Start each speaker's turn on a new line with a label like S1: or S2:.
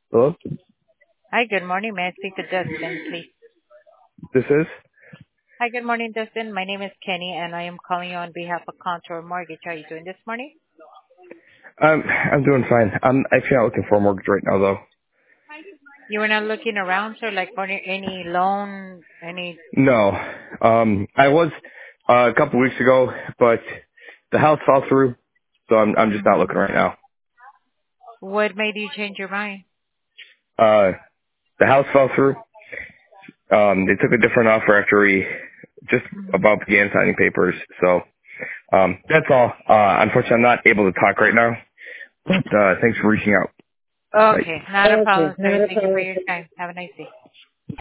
S1: Hello?
S2: Hi, good morning. May I speak to Dustin, please?
S1: This is?
S2: Hi, good morning, Dustin. My name is Kenny, and I am calling you on behalf of Contour Mortgage. How are you doing this morning?
S1: I'm doing fine. I'm actually not looking for a mortgage right now, though.
S2: You were not looking around, sir, like for any loan, any...
S1: No. I was a couple weeks ago, but the house fell through, so I'm just not looking
S2: Mhm.
S1: right now.
S2: What made you change your mind?
S1: Uh, the house fell through. They took a different offer after we just
S2: Mhm.
S1: about began signing papers. So that's all. Unfortunately, I'm not able to talk right now. But thanks for reaching out. Bye.
S2: Okay, not a
S1: Okay,
S2: problem, sir.
S1: not a
S2: Thank you for
S1: problem.
S2: your time. Have a nice day.